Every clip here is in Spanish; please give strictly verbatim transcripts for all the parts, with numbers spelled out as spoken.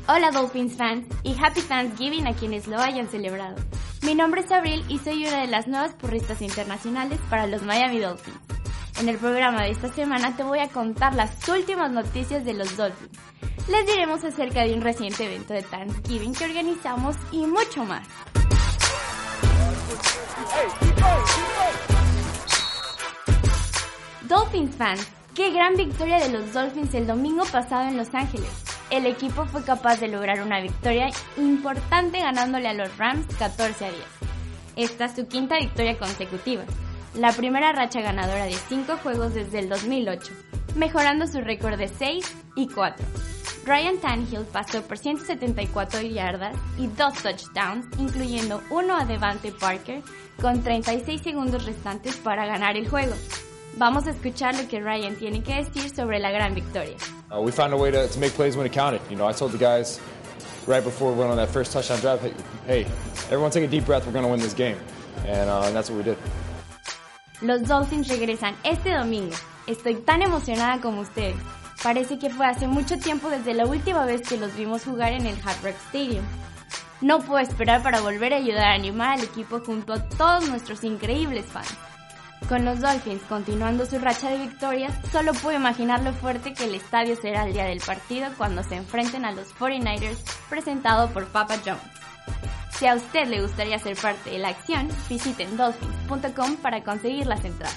Hola Dolphins fans y Happy Thanksgiving a quienes lo hayan celebrado. Mi nombre es Abril y soy una de las nuevas porristas internacionales para los Miami Dolphins. En el programa de esta semana te voy a contar las últimas noticias de los Dolphins. Les diremos acerca de un reciente evento de Thanksgiving que organizamos y mucho más. Dolphins fans, qué gran victoria de los Dolphins el domingo pasado en Los Ángeles. El equipo fue capaz de lograr una victoria importante ganándole a los Rams catorce a diez. Esta es su quinta victoria consecutiva, la primera racha ganadora de cinco juegos desde el dos mil ocho, mejorando su récord de seis y cuatro. Ryan Tannehill pasó por ciento setenta y cuatro yardas y dos touchdowns, incluyendo uno a Devante Parker, con treinta y seis segundos restantes para ganar el juego. Vamos a escuchar lo que Ryan tiene que decir sobre la gran victoria. Uh, we found a way to, to make plays when it counted. You know, I told the guys right before we went on that first touchdown drive, hey, hey everyone take a deep breath, we're going to win this game. And, uh, and that's what we did. Los Dolphins regresan este domingo. Estoy tan emocionada como ustedes. Parece que fue hace mucho tiempo desde la última vez que los vimos jugar en el Hard Rock Stadium. No puedo esperar para volver a ayudar a animar al equipo junto a todos nuestros increíbles fans. Con los Dolphins continuando su racha de victorias, solo puedo imaginar lo fuerte que el estadio será el día del partido cuando se enfrenten a los cuarenta y nueve ers presentado por Papa John's. Si a usted le gustaría ser parte de la acción, visiten dolphins punto com para conseguir las entradas.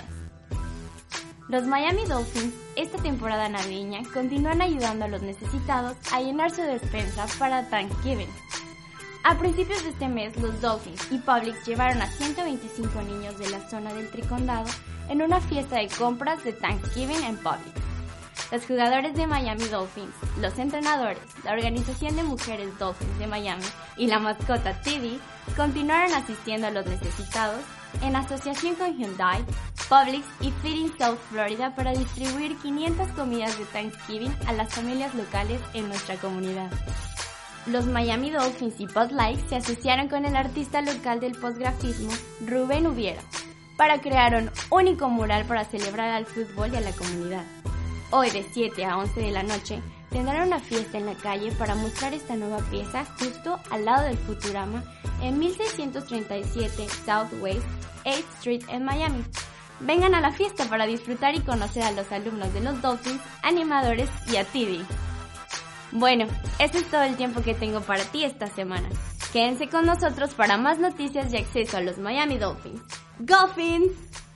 Los Miami Dolphins esta temporada navideña continúan ayudando a los necesitados a llenar su despensa para Thanksgiving. A principios de este mes, los Dolphins y Publix llevaron a ciento veinticinco niños de la zona del Tricondado en una fiesta de compras de Thanksgiving en Publix. Los jugadores de Miami Dolphins, los entrenadores, la organización de mujeres Dolphins de Miami y la mascota Tiddy continuaron asistiendo a los necesitados en asociación con Hyundai, Publix y Feeding South Florida para distribuir quinientas comidas de Thanksgiving a las familias locales en nuestra comunidad. Los Miami Dolphins y Bud Light se asociaron con el artista local del postgrafismo Rubén Ubiera para crear un único mural para celebrar al fútbol y a la comunidad. Hoy de siete a once de la noche tendrán una fiesta en la calle para mostrar esta nueva pieza justo al lado del Futurama en mil seiscientos treinta y siete Southwest eighth Street en Miami. Vengan a la fiesta para disfrutar y conocer a los alumnos de los Dolphins, animadores y a Tiddy. Bueno, eso es todo el tiempo que tengo para ti esta semana. Quédense con nosotros para más noticias y acceso a los Miami Dolphins. ¡Dolphins!